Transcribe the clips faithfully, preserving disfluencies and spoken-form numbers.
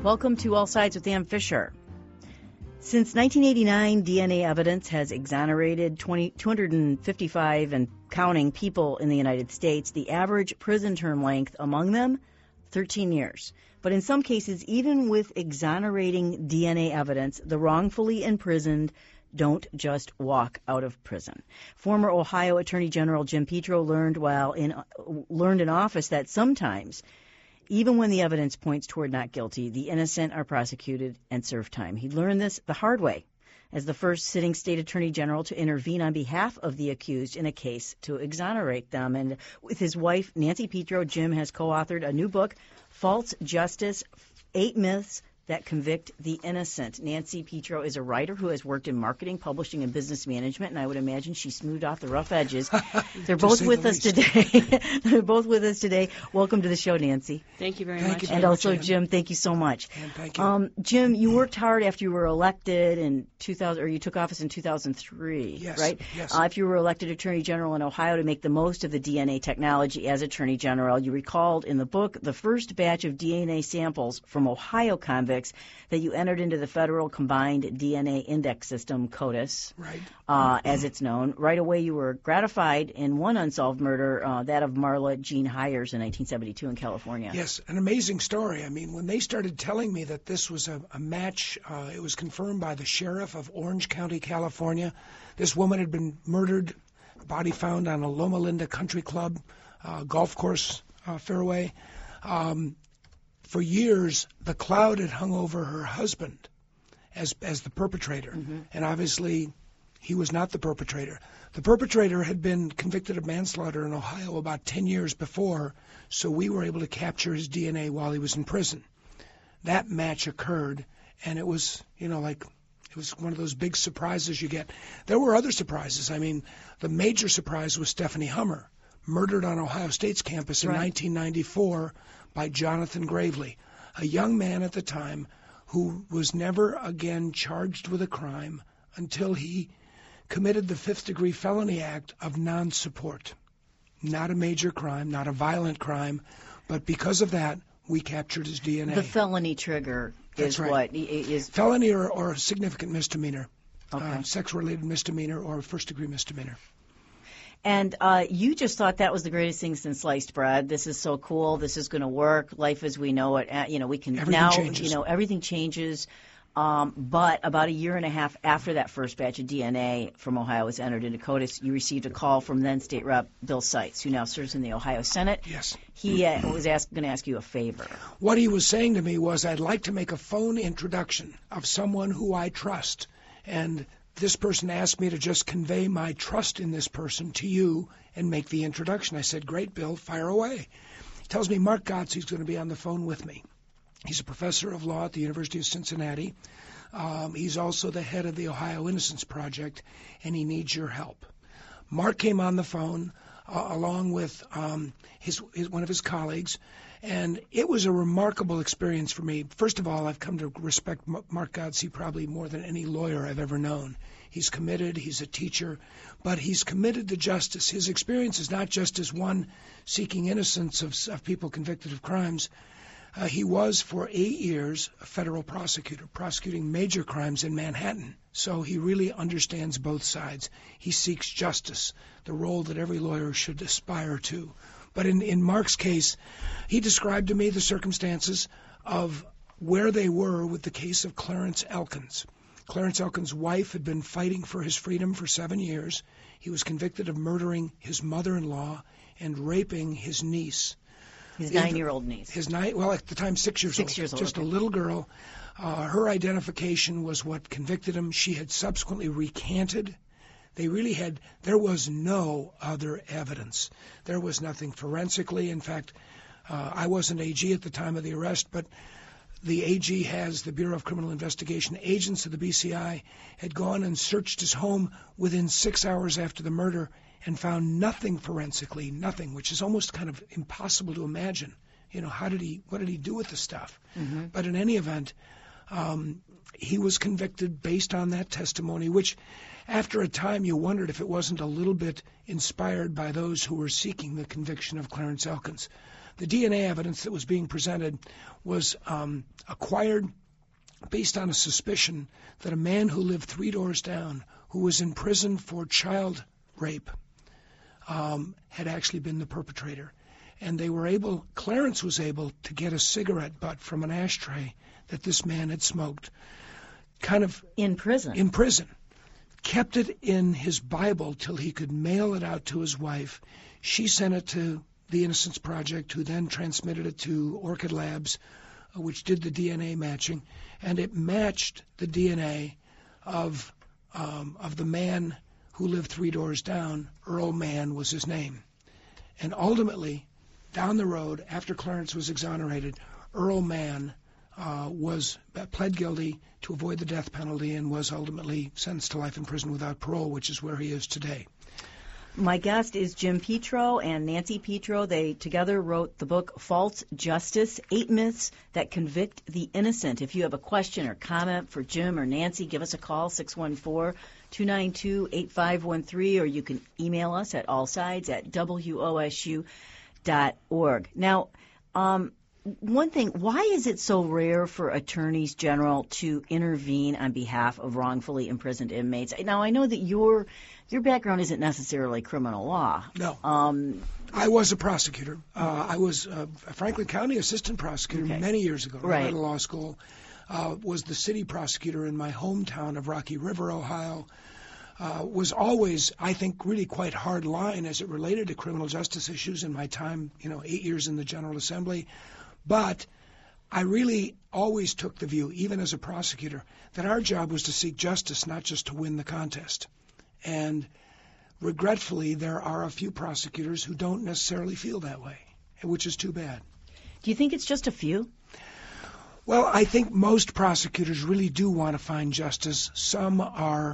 Welcome to All Sides with Ann Fisher. Since nineteen eighty-nine, D N A evidence has exonerated two hundred fifty-five and counting people in the United States. The average prison term length among them, thirteen years. But in some cases, even with exonerating D N A evidence, the wrongfully imprisoned don't just walk out of prison. Former Ohio Attorney General Jim Petro learned while in learned in office that sometimes, even when the evidence points toward not guilty, the innocent are prosecuted and serve time. He learned this the hard way as the first sitting state attorney general to intervene on behalf of the accused in a case to exonerate them. And with his wife, Nancy Petro, Jim has co-authored a new book, False Justice, Eight Myths That Convict the Innocent. Nancy Petro is a writer who has worked in marketing, publishing, and business management, and I would imagine she smoothed off the rough edges. They're both with us today. They're both with us today. Welcome to the show, Nancy. Thank you very thank much. You and very also, much, Jim, thank you so much. And thank you. Um, Jim, you worked hard after you were elected in two thousand, or you took office in two thousand three, yes, right? Yes. Uh, if you were elected Attorney General in Ohio to make the most of the D N A technology as Attorney General, you recalled in the book the first batch of D N A samples from Ohio convicts that you entered into the Federal Combined D N A Index System, CODIS, right. uh, as it's known. Right away, you were gratified in one unsolved murder, uh, that of Marla Jean Hires in nineteen seventy-two in California. Yes, an amazing story. I mean, when they started telling me that this was a, a match, uh, it was confirmed by the sheriff of Orange County, California. This woman had been murdered, body found on a Loma Linda Country Club uh, golf course uh, fairway. Um, For years, the cloud had hung over her husband as as the perpetrator, mm-hmm. and obviously he was not the perpetrator. The perpetrator had been convicted of manslaughter in Ohio about ten years before, so we were able to capture his D N A while he was in prison. That match occurred, and it was, you know, like it was one of those big surprises you get. There were other surprises. I mean, the major surprise was Stephanie Hummer, murdered on Ohio State's campus in right. nineteen ninety-four by Jonathan Gravely, a young man at the time who was never again charged with a crime until he committed the fifth-degree felony act of non-support. Not a major crime, not a violent crime, but because of that, we captured his D N A. The felony trigger That's is right. what? Is Felony or, or significant misdemeanor, okay. uh, sex-related misdemeanor or first-degree misdemeanor. And uh, you just thought that was the greatest thing since sliced bread. This is so cool. This is going to work. Life as we know it. Uh, you know, we can everything now. Changes. You know, everything changes. Um, but about a year and a half after that first batch of D N A from Ohio was entered into CODIS, you received a call from then State Rep Bill Seitz, who now serves in the Ohio Senate. Yes. He uh, was going to ask you a favor. What he was saying to me was, I'd like to make a phone introduction of someone who I trust, and this person asked me to just convey my trust in this person to you and make the introduction. I said, great, Bill, fire away. He tells me Mark Gotze is going to be on the phone with me. He's a professor of law at the University of Cincinnati. Um, he's also the head of the Ohio Innocence Project, and he needs your help. Mark came on the phone uh, along with um, his, his one of his colleagues, and it was a remarkable experience for me. First of all, I've come to respect Mark Gotze probably more than any lawyer I've ever known. He's committed, he's a teacher, but he's committed to justice. His experience is not just as one seeking innocence of, of people convicted of crimes. Uh, he was, for eight years, a federal prosecutor, prosecuting major crimes in Manhattan. So he really understands both sides. He seeks justice, the role that every lawyer should aspire to. But in, in Mark's case, he described to me the circumstances of where they were with the case of Clarence Elkins. Clarence Elkins' wife had been fighting for his freedom for seven years. He was convicted of murdering his mother-in-law and raping his niece. His nine-year-old niece. His nine, well, at the time, six years six old. Years old, just okay. a little girl. Uh, her identification was what convicted him. She had subsequently recanted. They really had, there was no other evidence. There was nothing forensically. In fact, uh, I wasn't A G at the time of the arrest, but the A G has, the Bureau of Criminal Investigation, agents of the B C I had gone and searched his home within six hours after the murder and found nothing forensically, nothing, which is almost kind of impossible to imagine. You know, how did he, what did he do with the stuff? Mm-hmm. But in any event, um, he was convicted based on that testimony, which after a time you wondered if it wasn't a little bit inspired by those who were seeking the conviction of Clarence Elkins. the D N A evidence that was being presented was um, acquired based on a suspicion that a man who lived three doors down, who was in prison for child rape, um, had actually been the perpetrator. And they were able, Clarence was able to get a cigarette butt from an ashtray that this man had smoked, kind of in prison. In prison. Kept it in his Bible till he could mail it out to his wife. She sent it to the Innocence Project, who then transmitted it to Orchid Labs, uh, which did the D N A matching, and it matched the D N A of um, of the man who lived three doors down. Earl Mann was his name. And ultimately, down the road, after Clarence was exonerated, Earl Mann uh, was uh, pled guilty to avoid the death penalty and was ultimately sentenced to life in prison without parole, which is where he is today. My guest is Jim Petro and Nancy Petro. They together wrote the book False Justice, Eight Myths That Convict the Innocent. If you have a question or comment for Jim or Nancy, give us a call, six one four, two nine two, eight five one three, or you can email us at allsides at W O S U dot org. Now, um, one thing, why is it so rare for attorneys general to intervene on behalf of wrongfully imprisoned inmates? Now, I know that your your background isn't necessarily criminal law. No. Um, I was a prosecutor. Uh, I was a Franklin County assistant prosecutor okay. many years ago. Right. Out of law school. Uh, was the city prosecutor in my hometown of Rocky River, Ohio. Uh, was always, I think, really quite hard line as it related to criminal justice issues in my time, you know, eight years in the General Assembly. But I really always took the view, even as a prosecutor, that our job was to seek justice, not just to win the contest. And regretfully, there are a few prosecutors who don't necessarily feel that way, which is too bad. Do you think it's just a few? Well, I think most prosecutors really do want to find justice. Some are,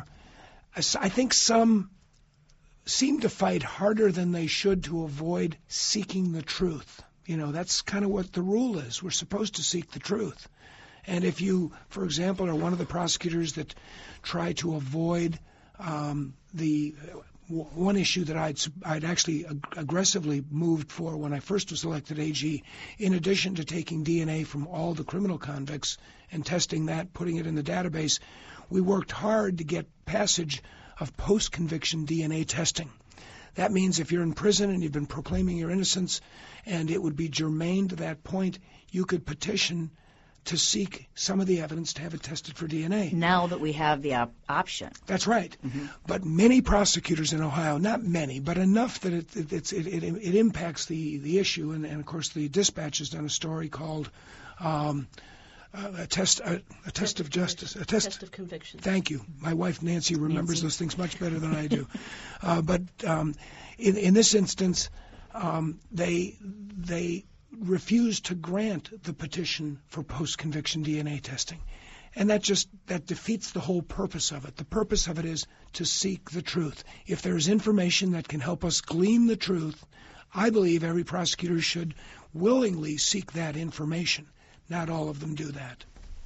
I think some seem to fight harder than they should to avoid seeking the truth. You know, that's kind of what the rule is. We're supposed to seek the truth. And if you, for example, are one of the prosecutors that try to avoid um, the w- one issue that I'd, I'd actually ag- aggressively moved for when I first was elected A G, in addition to taking D N A from all the criminal convicts and testing that, putting it in the database, we worked hard to get passage of post-conviction D N A testing. That means if you're in prison and you've been proclaiming your innocence and it would be germane to that point, you could petition to seek some of the evidence to have it tested for D N A. Now that we have the op- option. That's right. Mm-hmm. But many prosecutors in Ohio, not many, but enough that it it, it's, it, it, it impacts the, the issue. And, and, of course, the Dispatch has done a story called um, uh, a test a, a test of justice. A test, test of conviction. Thank you. My wife, Nancy, remembers Nancy. those things much better than I do. uh, but um, in, in this instance, um, they they refused to grant the petition for post-conviction D N A testing. And that just that defeats the whole purpose of it. The purpose of it is to seek the truth. If there is information that can help us glean the truth, I believe every prosecutor should willingly seek that information. Not all of them do that.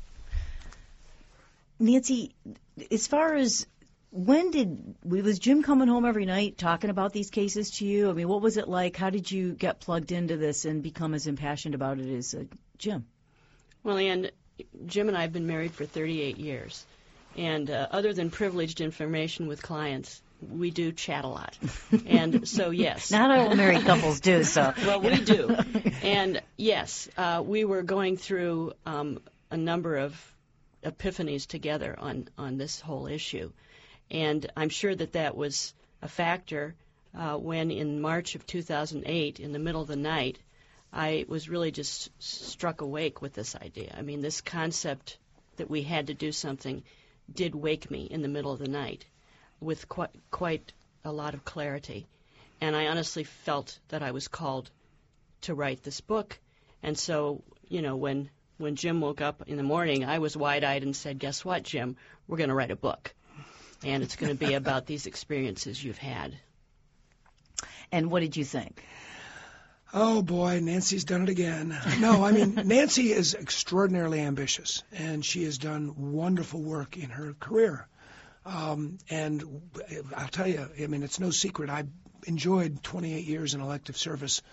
Nancy, as far as when did was Jim coming home every night talking about these cases to you? I mean, what was it like? How did you get plugged into this and become as impassioned about it as uh, Jim? Well, and Jim and I have been married for thirty-eight years, and uh, other than privileged information with clients, we do chat a lot. And so, yes. Not all married couples do, so. Well, we do. And, yes, uh, we were going through um, a number of epiphanies together on, on this whole issue. And I'm sure that that was a factor uh, when, in March of two thousand eight, in the middle of the night, I was really just struck awake with this idea. I mean, this concept that we had to do something did wake me in the middle of the night with quite, quite a lot of clarity. And I honestly felt that I was called to write this book. And so, you know, when, when Jim woke up in the morning, I was wide-eyed and said, guess what, Jim? We're going to write a book. And it's going to be about these experiences you've had. And what did you think? Oh, boy, Nancy's done it again. No, I mean, Nancy is extraordinarily ambitious, and she has done wonderful work in her career. Um, and I'll tell you, I mean, it's no secret. I enjoyed twenty-eight years in elective service,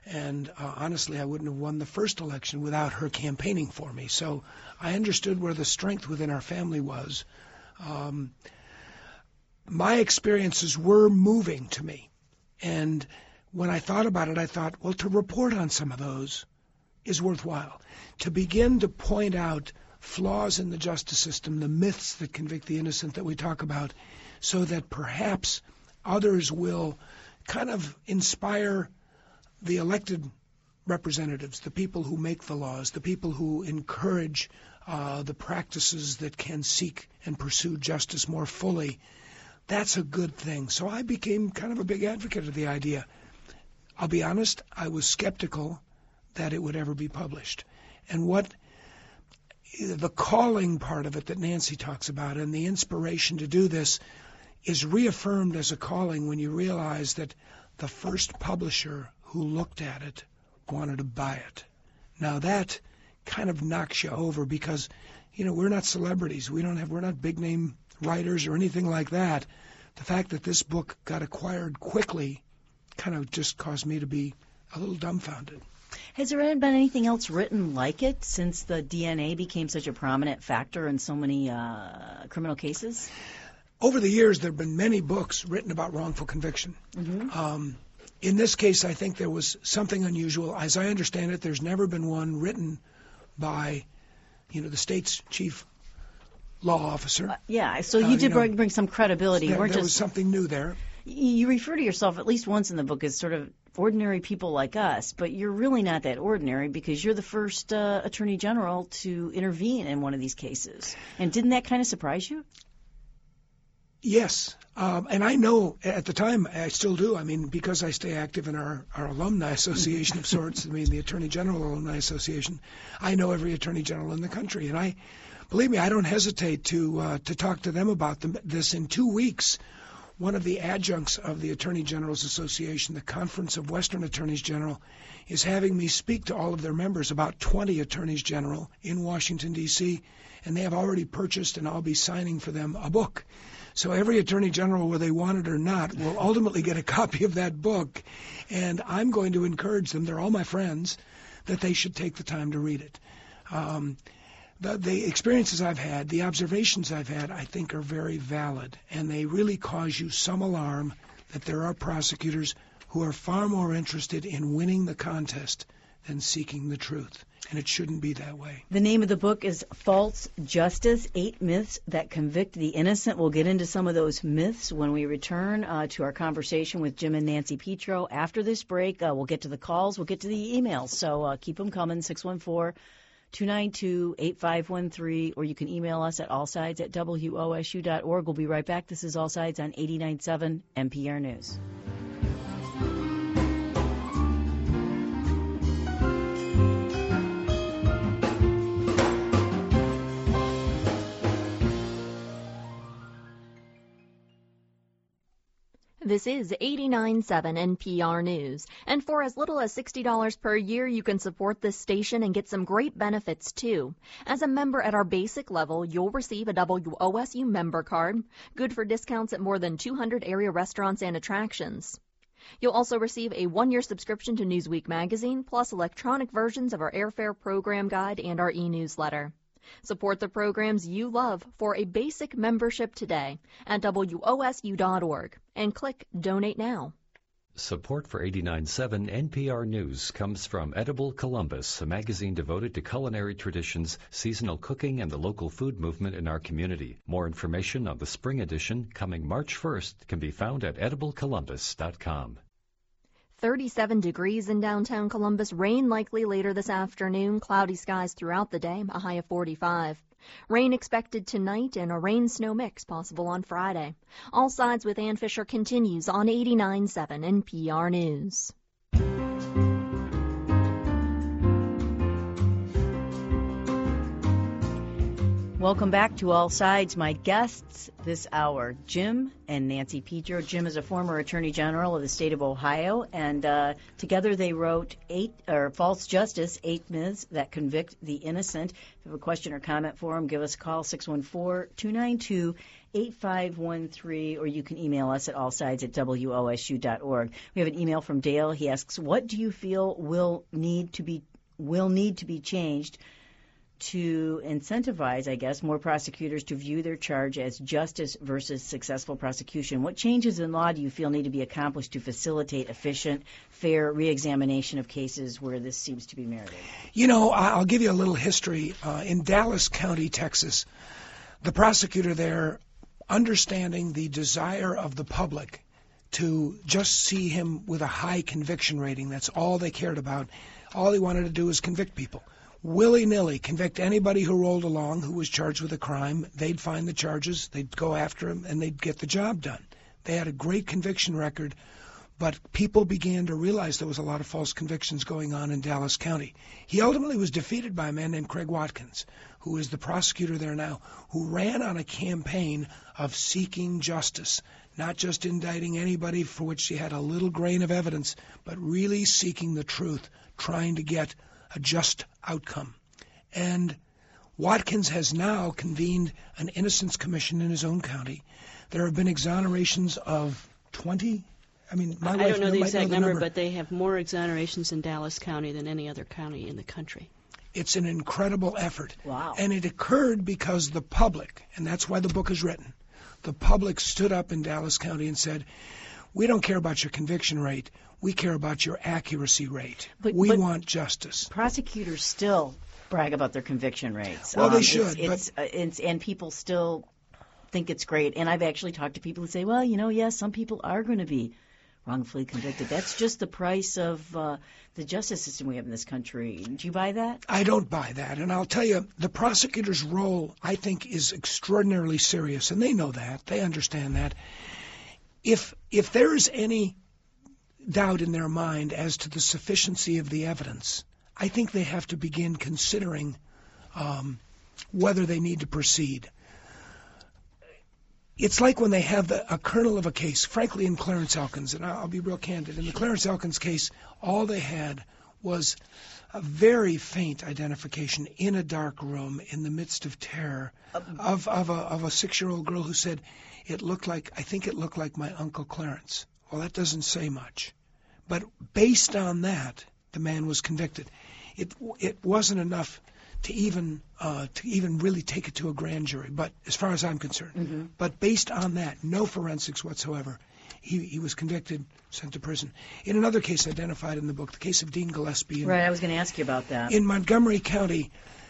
And uh, honestly, I wouldn't have won the first election without her campaigning for me. So I understood where the strength within our family was. Um, my experiences were moving to me. And when I thought about it, I thought, well, to report on some of those is worthwhile. To begin to point out flaws in the justice system, the myths that convict the innocent that we talk about, so that perhaps others will kind of inspire the elected representatives, the people who make the laws, the people who encourage uh, the practices that can seek and pursue justice more fully. That's a good thing. So I became kind of a big advocate of the idea. I'll be honest, I was skeptical that it would ever be published. And what the calling part of it that Nancy talks about and the inspiration to do this is reaffirmed as a calling when you realize that the first publisher who looked at it wanted to buy it. Now that kind of knocks you over because, you know, we're not celebrities. We don't have, we're not big name writers or anything like that. The fact that this book got acquired quickly kind of just caused me to be a little dumbfounded. Has there been anything else written like it since the D N A became such a prominent factor in so many uh, criminal cases? Over the years, there have been many books written about wrongful conviction. Mm-hmm. Um, in this case, I think there was something unusual. As I understand it, there's never been one written by, you know, the state's chief law officer. Uh, yeah, so you uh, did you know, bring, bring some credibility. There, weren't there just, was something new there. You refer to yourself at least once in the book as sort of ordinary people like us, but you're really not that ordinary because you're the first uh, attorney general to intervene in one of these cases. And didn't that kind of surprise you? Yes. Um, and I know at the time, I still do, I mean, because I stay active in our, our alumni association of sorts, I mean, the Attorney General Alumni Association, I know every Attorney General in the country. And I, believe me, I don't hesitate to uh, to talk to them about them. This in two weeks. One of the adjuncts of the Attorney General's Association, the Conference of Western Attorneys General, is having me speak to all of their members, about twenty attorneys general in Washington, D C, and they have already purchased, and I'll be signing for them, a book. So every attorney general, whether they want it or not, will ultimately get a copy of that book, and I'm going to encourage them, they're all my friends, that they should take the time to read it. Um, The, the experiences I've had, the observations I've had, I think are very valid, and they really cause you some alarm that there are prosecutors who are far more interested in winning the contest than seeking the truth, and it shouldn't be that way. The name of the book is False Justice, Eight Myths That Convict the Innocent. We'll get into some of those myths when we return uh, to our conversation with Jim and Nancy Petro. After this break, uh, we'll get to the calls, we'll get to the emails, so uh, keep them coming, six one four, two nine two, eight five one three, or you can email us at allsides at W O S U dot org. We'll be right back. This is All Sides on eighty-nine point seven N P R News. This is eighty-nine point seven N P R News, and for as little as sixty dollars per year, you can support this station and get some great benefits, too. As a member at our basic level, you'll receive a W O S U member card, good for discounts at more than two hundred area restaurants and attractions. You'll also receive a one-year subscription to Newsweek magazine, plus electronic versions of our airfare program guide and our e-newsletter. Support the programs you love for a basic membership today at W O S U dot org and click Donate Now. Support for eighty-nine point seven N P R News comes from Edible Columbus, a magazine devoted to culinary traditions, seasonal cooking, and the local food movement in our community. More information on the spring edition coming March first can be found at edible columbus dot com. thirty-seven degrees in downtown Columbus, rain likely later this afternoon, cloudy skies throughout the day, a high of forty-five. Rain expected tonight and a rain-snow mix possible on Friday. All Sides with Ann Fisher continues on eighty-nine point seven N P R News. Welcome back to All Sides. My guests this hour, Jim and Nancy Petro. Jim is a former Attorney General of the state of Ohio, and uh, together they wrote eight or False Justice, Eight Myths That Convict the Innocent. If you have a question or comment for them, give us a call, six one four, two nine two, eight five one three, or you can email us at allsides at w o s u dot org. We have an email from Dale. He asks, what do you feel will need to be will need to be changed to incentivize, I guess, more prosecutors to view their charge as justice versus successful prosecution? What changes in law do you feel need to be accomplished to facilitate efficient, fair reexamination of cases where this seems to be merited? You know, I'll give you a little history. Uh, in Dallas County, Texas, the prosecutor there, understanding the desire of the public to just see him with a high conviction rating, that's all they cared about. All he wanted to do was convict people. Willy-nilly convict anybody who rolled along who was charged with a crime. They'd find the charges, they'd go after him, and they'd get the job done. They had a great conviction record, but people began to realize there was a lot of false convictions going on in Dallas County. He ultimately was defeated by a man named Craig Watkins, who is the prosecutor there now, who ran on a campaign of seeking justice, not just indicting anybody for which he had a little grain of evidence, but really seeking the truth, trying to get a just outcome. And Watkins has now convened an innocence commission in his own county. There have been exonerations of twenty. I mean, my I wife don't know the might exact know the number, number, but they have more exonerations in Dallas County than any other county in the country. It's an incredible effort. Wow. And it occurred because the public, and that's why the book is written, the public stood up in Dallas County and said, we don't care about your conviction rate. We care about your accuracy rate. But, we but want justice. Prosecutors still brag about their conviction rates. Well, they Um, should, It's, it's, uh, it's, and people still think it's great. And I've actually talked to people who say, well, you know, yes, some people are going to be wrongfully convicted. That's just the price of uh, the justice system we have in this country. Do you buy that? I don't buy that. And I'll tell you, the prosecutor's role, I think, is extraordinarily serious. And they know that. They understand that. If if there is any doubt in their mind as to the sufficiency of the evidence, I think they have to begin considering um, whether they need to proceed. It's like when they have the, a kernel of a case, frankly, in Clarence Elkins, and I'll be real candid. In the Clarence Elkins case, all they had was a very faint identification in a dark room in the midst of terror of, of a, of a six-year-old girl who said, it looked like, I think it looked like my Uncle Clarence. Well, that doesn't say much. But based on that, the man was convicted. It it wasn't enough to even uh, to even really take it to a grand jury, but as far as I'm concerned. Mm-hmm. But based on that, no forensics whatsoever, he, he was convicted, sent to prison. In another case identified in the book, the case of Dean Gillespie. In, Right, I was going to ask you about that. in Montgomery County,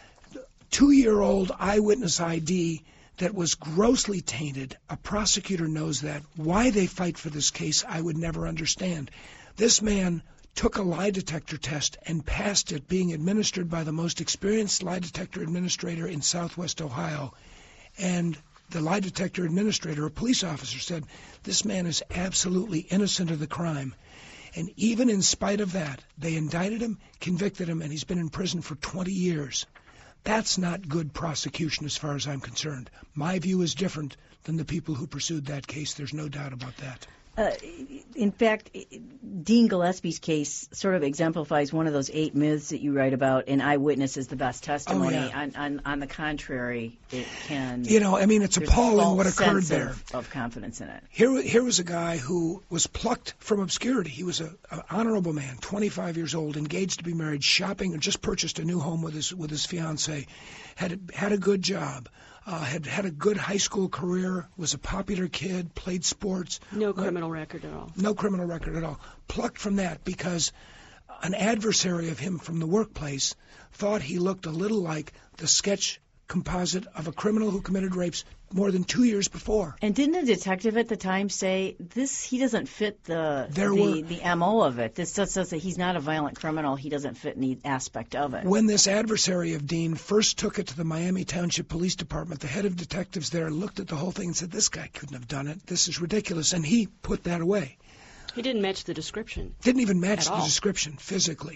two-year-old eyewitness I D that was grossly tainted. A prosecutor knows that. Why they fight for this case, I would never understand. This man took a lie detector test and passed it, being administered by the most experienced lie detector administrator in Southwest Ohio. And the lie detector administrator, a police officer, said, this man is absolutely innocent of the crime. And even in spite of that, they indicted him, convicted him, and he's been in prison for twenty years. That's not good prosecution as far as I'm concerned. My view is different than the people who pursued that case. There's no doubt about that. Uh, in fact, Dean Gillespie's case sort of exemplifies one of those eight myths that you write about, and eyewitness is the best testimony. Oh, yeah. on, on, on the contrary, it can... You know, I mean, it's there's appalling a false what occurred sense there. Of, of confidence in it. Here, here was a guy who was plucked from obscurity. He was an honorable man, twenty-five years old, engaged to be married, shopping, and just purchased a new home with his with his fiancée. Had had a good job, uh, had had a good high school career, was a popular kid, played sports. No criminal record at all. No criminal record at all. Plucked from that because an adversary of him from the workplace thought he looked a little like the sketch composite of a criminal who committed rapes more than two years before. And didn't a detective at the time say, this, he doesn't fit the There the, were- the M O of it? This just says that he's not a violent criminal. He doesn't fit any aspect of it. When this adversary of Dean first took it to the Miami Township Police Department, the head of detectives there looked at the whole thing and said, this guy couldn't have done it. This is ridiculous. And he put that away. He didn't match the description. Didn't even match At the all. description physically.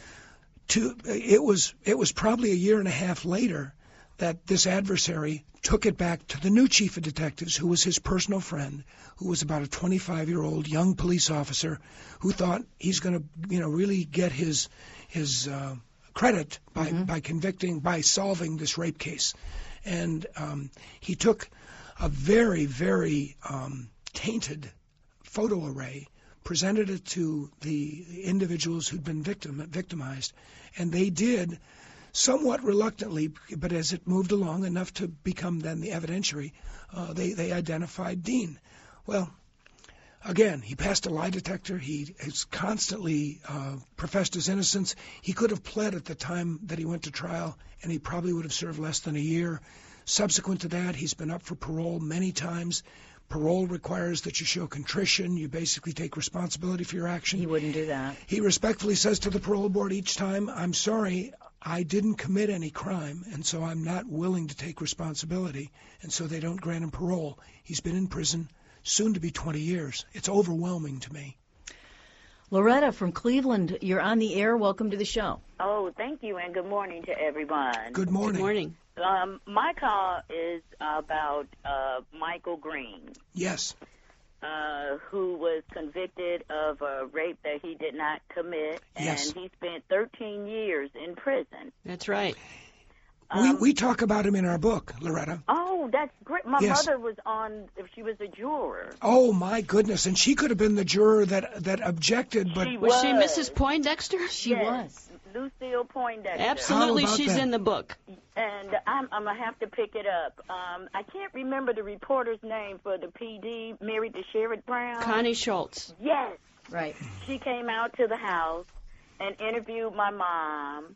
To, it was it was probably a year and a half later that this adversary took it back to the new chief of detectives, who was his personal friend, who was about a twenty-five-year-old young police officer who thought he's going to, you know, really get his his uh, credit by, Mm-hmm. by convicting, by solving this rape case. And um, he took a very, very um, tainted photo array, presented it to the individuals who'd been victim, victimized, and they did, somewhat reluctantly, but as it moved along enough to become then the evidentiary, uh, they, they identified Dean. Well, again, he passed a lie detector. He has constantly uh, professed his innocence. He could have pled at the time that he went to trial, and he probably would have served less than a year. Subsequent to that, he's been up for parole many times. Parole requires that you show contrition. You basically take responsibility for your action. He wouldn't do that. He respectfully says to the parole board each time, I'm sorry, I didn't commit any crime, and so I'm not willing to take responsibility, and so they don't grant him parole. He's been in prison soon to be twenty years. It's overwhelming to me. Loretta from Cleveland, you're on the air. Welcome to the show. Oh, thank you, and good morning to everyone. Good morning. Good morning. Um, my call is about uh, Michael Green. Yes. Uh, who was convicted of a rape that he did not commit, and Yes. he spent thirteen years in prison. That's right. we, Um, we talk about him in our book, Loretta. Oh, that's great. My Yes. mother was on, if she was a juror. Oh, my goodness. And she could have been the juror that, that objected, but She Was she was. Missus Poindexter? She Yes. was. Lucille Poindexter. Absolutely, How about she's that? in the book. And I'm, I'm going to have to pick it up. Um, I can't remember the reporter's name for the P D, married to Sherrod Brown. Connie Schultz. Yes. Right. She came out to the house and interviewed my mom,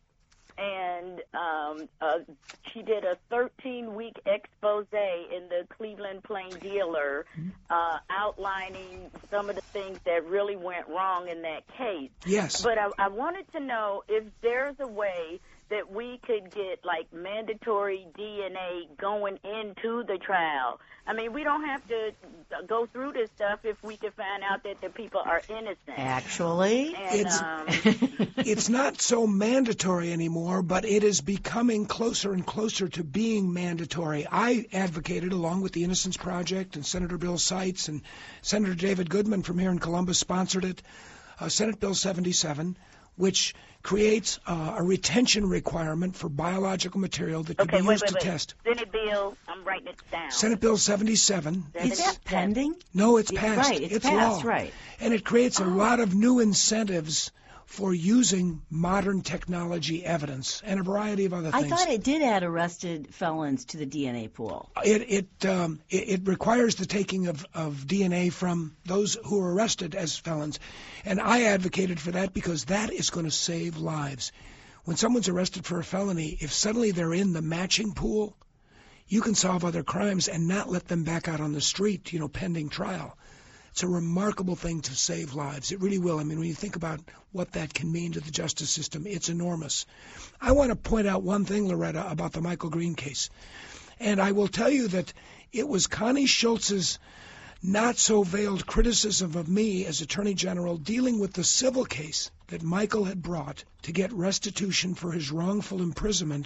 and um, uh, she did a thirteen-week expose in the Cleveland Plain Dealer, uh, outlining some of the things that really went wrong in that case. yes. But I, I wanted to know if there's a way that we could get, like, mandatory D N A going into the trial. I mean, we don't have to go through this stuff if we can find out that the people are innocent. Actually, And, It's- um, It's not so mandatory anymore, but it is becoming closer and closer to being mandatory. I advocated, along with the Innocence Project and Senator Bill Seitz, and Senator David Goodman from here in Columbus sponsored it, uh, Senate Bill seventy-seven, which creates uh, a retention requirement for biological material that can okay, be wait, used wait, to wait. test. Senate bill, I'm writing it down. Senate Bill seventy-seven. is that pending? No, it's passed. Right, it's passed, law. right. And it creates a lot of new incentives for using modern technology evidence and a variety of other I things. thought it did add arrested felons to the D N A pool. It it, um, it it requires the taking of, of D N A from those who are arrested as felons, and I advocated for that because that is going to save lives. When someone's arrested for a felony, if suddenly they're in the matching pool, you can solve other crimes and not let them back out on the street, you know, pending trial. It's a remarkable thing to save lives. It really will. I mean, when you think about what that can mean to the justice system, it's enormous. I want to point out one thing, Loretta, about the Michael Green case. And I will tell you that it was Connie Schultz's not-so-veiled criticism of me as Attorney General dealing with the civil case that Michael had brought to get restitution for his wrongful imprisonment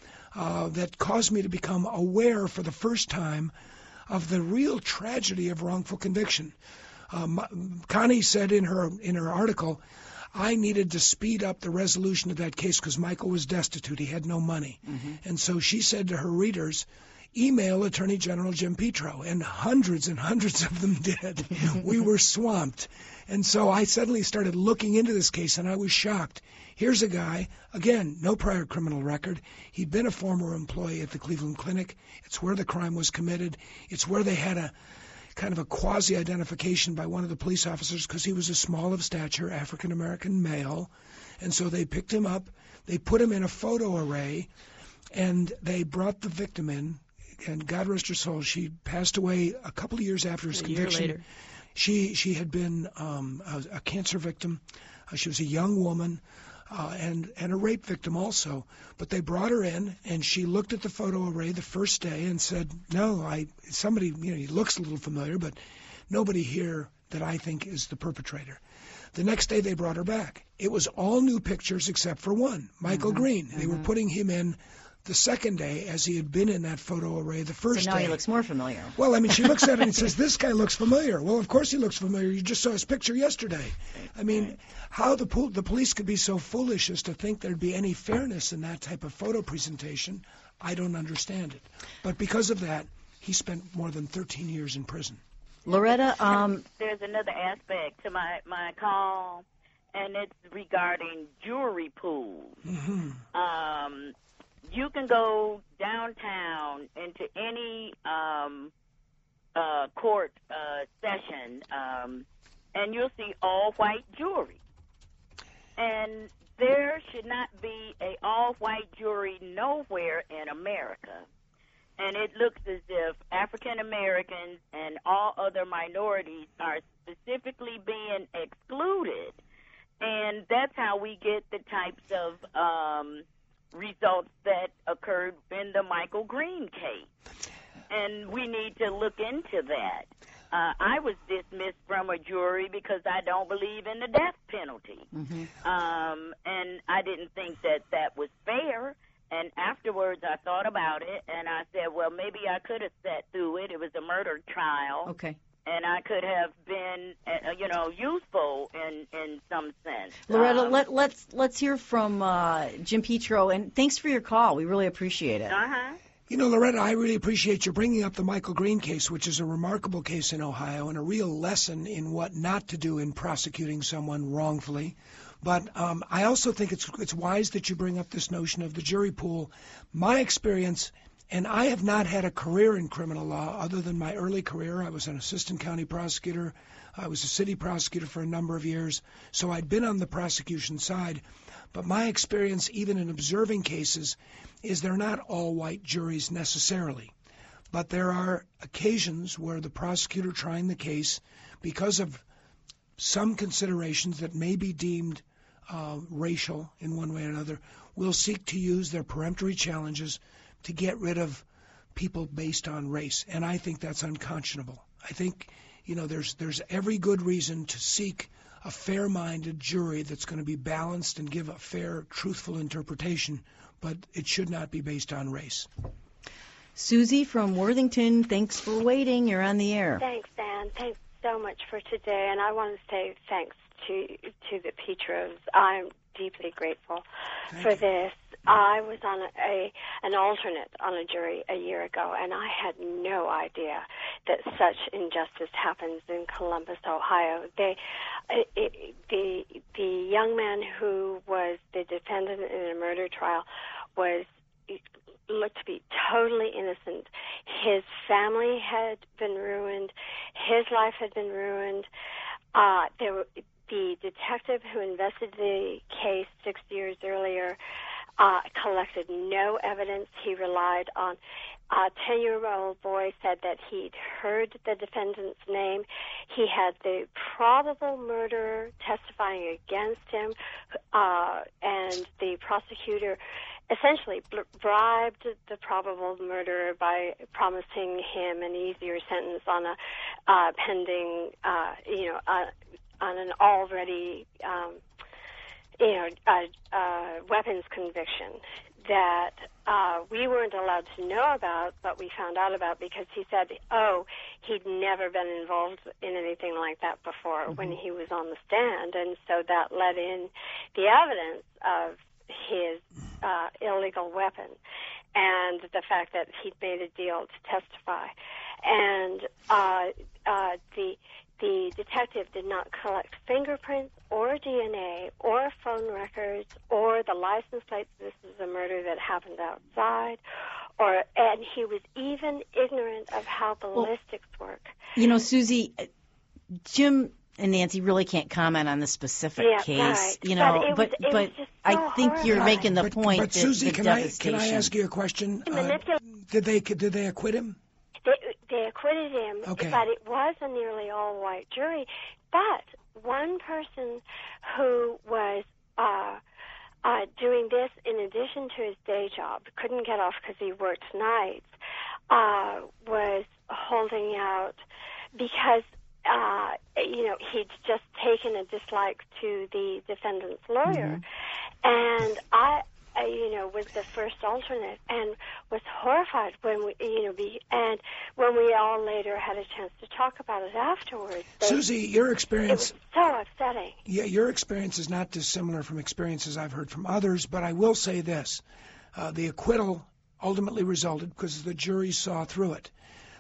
uh, that caused me to become aware for the first time of the real tragedy of wrongful conviction. Um, Connie said in her in her article, I needed to speed up the resolution of that case because Michael was destitute. He had no money. Mm-hmm. And so she said to her readers, email Attorney General Jim Petro. And hundreds and hundreds of them did. We were swamped. And so I suddenly started looking into this case, and I was shocked. Here's a guy, again, no prior criminal record. He'd been a former employee at the Cleveland Clinic. It's where the crime was committed. It's where they had a kind of a quasi-identification by one of the police officers because he was a small of stature, African-American male. And so they picked him up. They put him in a photo array, and they brought the victim in. And God rest her soul, she passed away a couple of years after his A year conviction. later. She she had been um, a, a cancer victim. Uh, she was a young woman. Uh, and, and a rape victim also. But they brought her in, and she looked at the photo array the first day and said, no, I somebody, you know, he looks a little familiar, but nobody here that I think is the perpetrator. The next day they brought her back. It was all new pictures except for one, Michael Mm-hmm. Green. They Mm-hmm. were putting him in the second day as he had been in that photo array the first So now day. he looks more familiar. Well, I mean, she looks at it and says, this guy looks familiar. Well, of course he looks familiar. You just saw his picture yesterday. I mean, how the, po- the police could be so foolish as to think there'd be any fairness in that type of photo presentation, I don't understand it. But because of that, he spent more than thirteen years in prison. Loretta, um, there's another aspect to my, my call, and it's regarding jury pools. Mm-hmm. Um, you can go downtown into any um, uh, court uh, session, um, and you'll see all-white jury. And there should not be a all-white jury nowhere in America. And it looks as if African Americans and all other minorities are specifically being excluded. And that's how we get the types of um, results that occurred in the Michael Green case. And we need to look into that. Uh, I was dismissed from a jury because I don't believe in the death penalty. Mm-hmm. Um, and I didn't think that that was fair. And afterwards, I thought about it, and I said, well, maybe I could have sat through it. It was a murder trial. Okay. And I could have been, uh, you know, useful in, in some sense. Loretta, um, let, let's let's hear from uh, Jim Petro, and thanks for your call. We really appreciate it. Uh-huh. You know, Loretta, I really appreciate you bringing up the Michael Green case, which is a remarkable case in Ohio and a real lesson in what not to do in prosecuting someone wrongfully. But um, I also think it's it's wise that you bring up this notion of the jury pool. My experience, and I have not had a career in criminal law other than my early career. I was an assistant county prosecutor. I was a city prosecutor for a number of years. So I'd been on the prosecution side. But my experience, even in observing cases, is they're not all white juries necessarily. But there are occasions where the prosecutor trying the case, because of some considerations that may be deemed uh, racial in one way or another, will seek to use their peremptory challenges to get rid of people based on race. And I think that's unconscionable. I think, you know, there's there's every good reason to seek a fair-minded jury that's going to be balanced and give a fair, truthful interpretation, but it should not be based on race. Susie from Worthington, thanks for waiting. You're on the air. Thanks, Dan. Thanks so much for today, and I want to say thanks to to the Petros. I'm deeply grateful Thank for you. this. I was on a, a an alternate on a jury a year ago, and I had no idea that such injustice happens in Columbus, Ohio. They, it, it, the the young man who was the defendant in a murder trial was looked to be totally innocent. His family had been ruined. His life had been ruined. Uh, there were, the detective who investigated the case six years earlier uh, collected no evidence. He relied on a ten-year-old boy said that he'd heard the defendant's name. He had the probable murderer testifying against him, uh, and the prosecutor essentially bribed the probable murderer by promising him an easier sentence on a uh, pending, uh, you know, uh, on an already, um, you know, uh, uh, weapons conviction that uh, we weren't allowed to know about, but we found out about because he said, oh, he'd never been involved in anything like that before mm-hmm. when he was on the stand, and so that let in the evidence of his uh, illegal weapon and the fact that he'd made a deal to testify. And uh, uh, the the detective did not collect fingerprints or D N A or phone records or the license plates. This is a murder that happened outside. Or and he was even ignorant of how ballistics well, work. You know, Susie, Jim and Nancy really can't comment on the specific yeah, case, right. you know, but it but, was, it but was I so think horrible. you're making the but, point but that Susie, the can I devastation. can I ask you a question? Uh, did they did they acquit him? They, they acquitted him, okay. but it was a nearly all-white jury. But one person who was uh, uh, doing this in addition to his day job, couldn't get off because he worked nights, uh, was holding out because Uh, you know, he'd just taken a dislike to the defendant's lawyer. Mm-hmm. And I, I, you know, was the first alternate and was horrified when we, you know, be, and when we all later had a chance to talk about it afterwards. They, Susie, your experience... It was so upsetting. Yeah, your experience is not dissimilar from experiences I've heard from others, but I will say this. Uh, the acquittal ultimately resulted because the jury saw through it.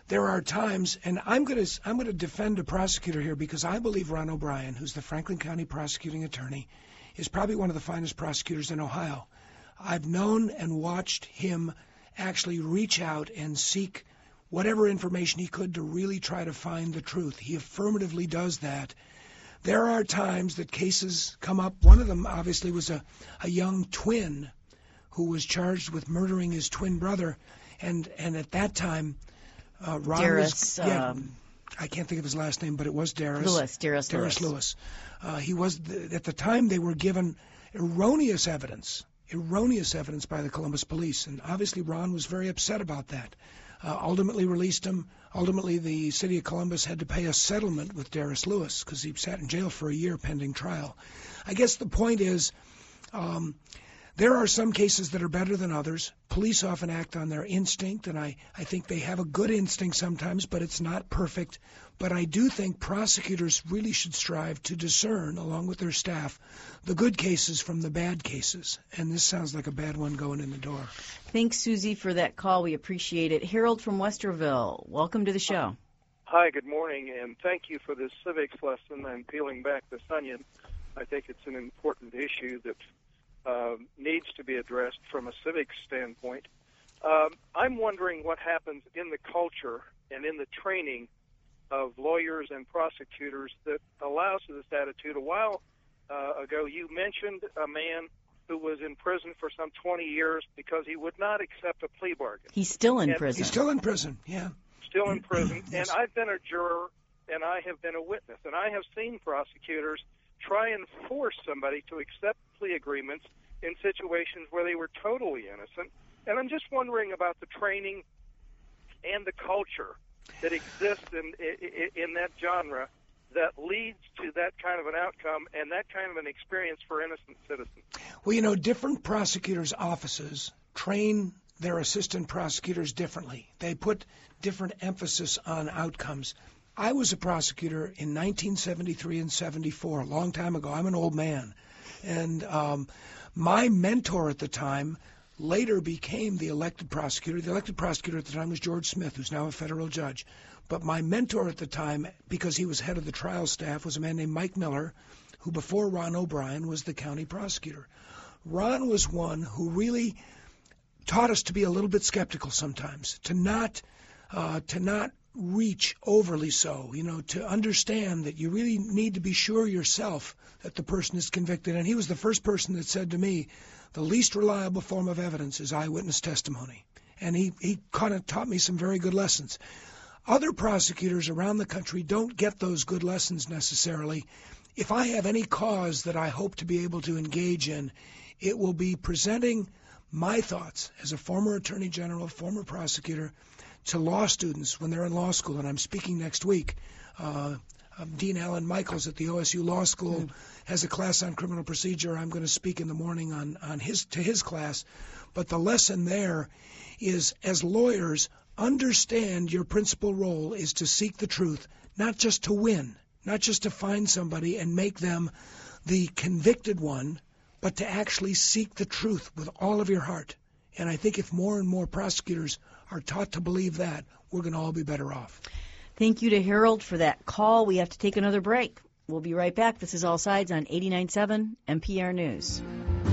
there are times, and I'm going to I'm going to defend a prosecutor here because I believe Ron O'Brien, who's the Franklin County prosecuting attorney, is probably one of the finest prosecutors in Ohio. I've known and watched him actually reach out and seek whatever information he could to really try to find the truth. He affirmatively does that. There are times that cases come up. One of them obviously was a, a young twin who was charged with murdering his twin brother, and, and at that time, uh, Ron Darius, was, yeah, um, I can't think of his last name, but it was Darius. Lewis, Darius, Darius Lewis. Lewis. Uh, he was, th- at the time, they were given erroneous evidence, erroneous evidence by the Columbus police, and obviously Ron was very upset about that. Uh, ultimately released him. Ultimately, the city of Columbus had to pay a settlement with Darius Lewis because he sat in jail for a year pending trial. I guess the point is, um, there are some cases that are better than others. Police often act on their instinct, and I, I think they have a good instinct sometimes, but it's not perfect. But I do think prosecutors really should strive to discern, along with their staff, the good cases from the bad cases. And this sounds like a bad one going in the door. Thanks, Susie, for that call. We appreciate it. Harold from Westerville, welcome to the show. Hi, good morning, and thank you for this civics lesson on peeling back this onion. I think it's an important issue that uh, needs to be addressed from a civics standpoint. Um, I'm wondering what happens in the culture and in the training of lawyers and prosecutors that allows this attitude. A while uh, ago, you mentioned a man who was in prison for some twenty years because he would not accept a plea bargain. He's still in and prison. He's still in prison, yeah. Still in prison. Yes. And I've been a juror, and I have been a witness, and I have seen prosecutors try and force somebody to accept plea agreements in situations where they were totally innocent. And I'm just wondering about the training and the culture that exists in, in, in that genre that leads to that kind of an outcome and that kind of an experience for innocent citizens. Well, you know, different prosecutors' offices train their assistant prosecutors differently. They put different emphasis on outcomes. I was a prosecutor in nineteen seventy-three and seventy-four, a long time ago. I'm an old man. And um, my mentor at the time later became the elected prosecutor. The elected prosecutor at the time was George Smith, who's now a federal judge. But my mentor at the time, because he was head of the trial staff, was a man named Mike Miller, who before Ron O'Brien was the county prosecutor. Ron was one who really taught us to be a little bit skeptical sometimes, to not uh, to not reach overly so, you know, to understand that you really need to be sure yourself that the person is convicted. And he was the first person that said to me, the least reliable form of evidence is eyewitness testimony. And he, he kind of taught me some very good lessons. Other prosecutors around the country don't get those good lessons necessarily. If I have any cause that I hope to be able to engage in, it will be presenting my thoughts as a former attorney general, former prosecutor, to law students when they're in law school. And I'm speaking next week. Uh, um, Dean Alan Michaels at the O S U Law School mm. has a class on criminal procedure. I'm going to speak in the morning on, on his to his class. But the lesson there is, as lawyers, understand your principal role is to seek the truth, not just to win, not just to find somebody and make them the convicted one, but to actually seek the truth with all of your heart. And I think if more and more prosecutors are taught to believe that, we're going to all be better off. Thank you to Harold for that call. We have to take another break. We'll be right back. This is All Sides on eighty-nine point seven N P R News.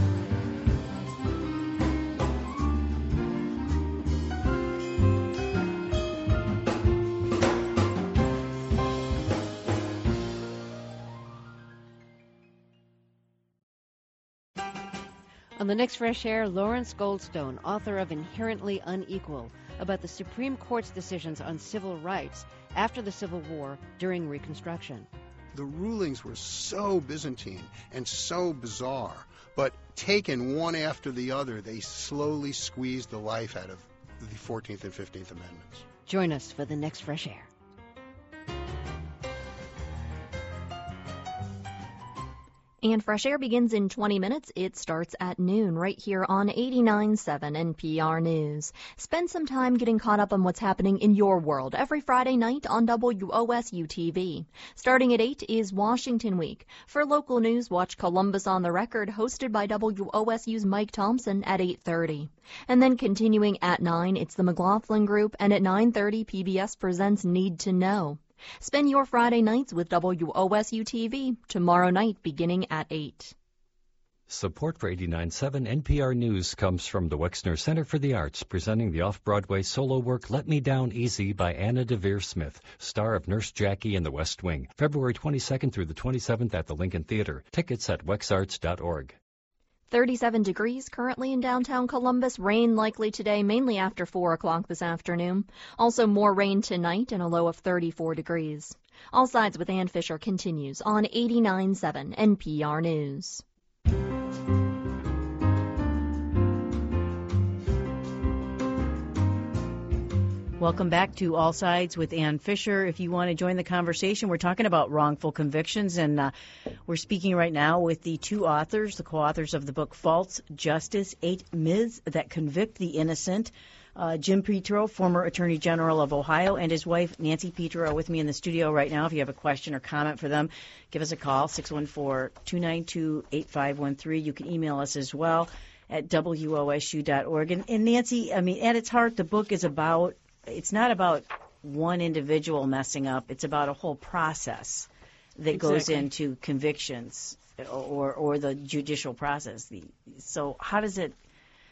On the next Fresh Air, Lawrence Goldstone, author of Inherently Unequal, about the Supreme Court's decisions on civil rights after the Civil War during Reconstruction. The rulings were so Byzantine and so bizarre, but taken one after the other, they slowly squeezed the life out of the fourteenth and fifteenth Amendments. Join us for the next Fresh Air. And Fresh Air begins in twenty minutes. It starts at noon right here on eighty-nine point seven N P R News. Spend some time getting caught up on what's happening in your world every Friday night on W O S U T V. Starting at eight is Washington Week. For local news, watch Columbus on the Record, hosted by W O S U's Mike Thompson at eight thirty. And then continuing at nine, it's the McLaughlin Group, and at nine thirty, P B S presents Need to Know. Spend your Friday nights with W O S U T V tomorrow night beginning at eight. Support for eighty-nine point seven N P R News comes from the Wexner Center for the Arts, presenting the off-Broadway solo work Let Me Down Easy by Anna Devere Smith, star of Nurse Jackie in The West Wing, February twenty-second through the twenty-seventh at the Lincoln Theater. Tickets at wexarts dot org. thirty-seven degrees currently in downtown Columbus. Rain likely today, mainly after four o'clock this afternoon. Also more rain tonight and a low of thirty-four degrees. All Sides with Ann Fisher continues on eighty-nine point seven N P R News. Welcome back to All Sides with Ann Fisher. If you want to join the conversation, we're talking about wrongful convictions, and uh, we're speaking right now with the two authors, the co-authors of the book False Justice, Eight Myths That Convict the Innocent. Uh, Jim Petro, former Attorney General of Ohio, and his wife Nancy Petro are with me in the studio right now. If you have a question or comment for them, give us a call, six one four, two nine two, eight five one three. You can email us as well at W O S U dot org. And, and Nancy, I mean, at its heart, the book is about It's not about one individual messing up. It's about a whole process that Exactly. goes into convictions or or the judicial process. The, so how does it?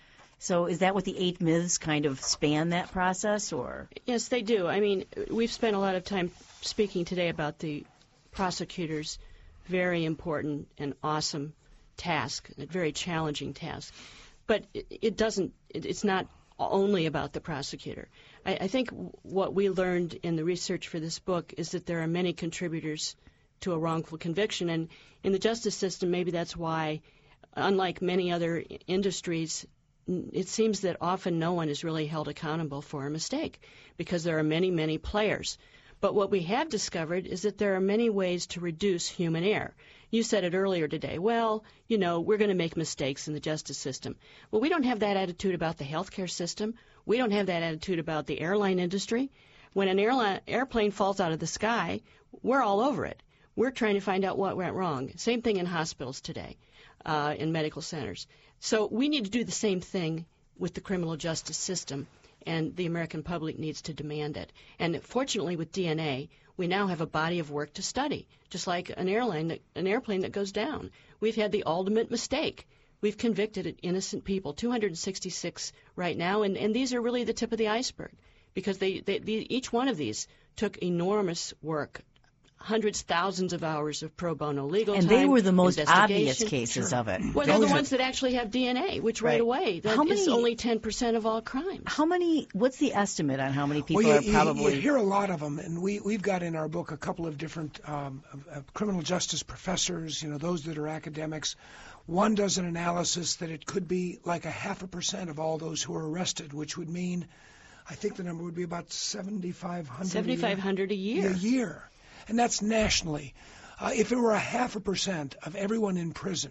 So is that what the eight myths kind of span that process, or? Yes, they do. I mean, we've spent a lot of time speaking today about the prosecutor's very important and awesome task, a very challenging task. But it, it doesn't. It, it's not only about the prosecutor. I, I think what we learned in the research for this book is that there are many contributors to a wrongful conviction, and in the justice system, maybe that's why, unlike many other industries, it seems that often no one is really held accountable for a mistake because there are many, many players. But what we have discovered is that there are many ways to reduce human error. You said it earlier today. Well, you know, we're going to make mistakes in the justice system. Well, we don't have that attitude about the healthcare system. We don't have that attitude about the airline industry. When an airline, airplane falls out of the sky, we're all over it. We're trying to find out what went wrong. Same thing in hospitals today, uh, in medical centers. So we need to do the same thing with the criminal justice system, and the American public needs to demand it. And fortunately, with D N A, we now have a body of work to study, just like an airline, that, an airplane that goes down. We've had the ultimate mistake. We've convicted innocent people, two hundred sixty-six right now, and, and these are really the tip of the iceberg because they, they, they each one of these took enormous work, hundreds, thousands of hours of pro bono legal and time. And they were the most obvious investigation. cases Sure. of it. Well, they're the ones that actually have D N A, which right, right. away, that how is many, only ten percent of all crimes. How many, what's the estimate on how many people well, you, are probably... You, you hear a lot of them, and we, we've got in our book a couple of different um, uh, criminal justice professors, you know, those that are academics. One does an analysis that it could be like a half a percent of all those who are arrested, which would mean, I think the number would be about seventy-five hundred seventy-five hundred a year. A year. And that's nationally. Uh, if it were a half a percent of everyone in prison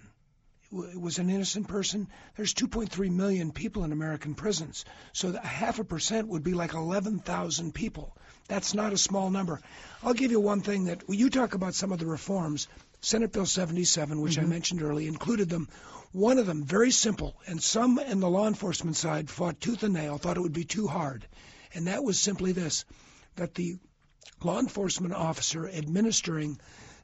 w- was an innocent person, there's two point three million people in American prisons. So a half a percent would be like eleven thousand people. That's not a small number. I'll give you one thing that, when you talk about some of the reforms, Senate Bill seventy-seven, which mm-hmm. I mentioned earlier, included them. One of them, very simple, and some in the law enforcement side fought tooth and nail, thought it would be too hard. And that was simply this, that the law enforcement officer administering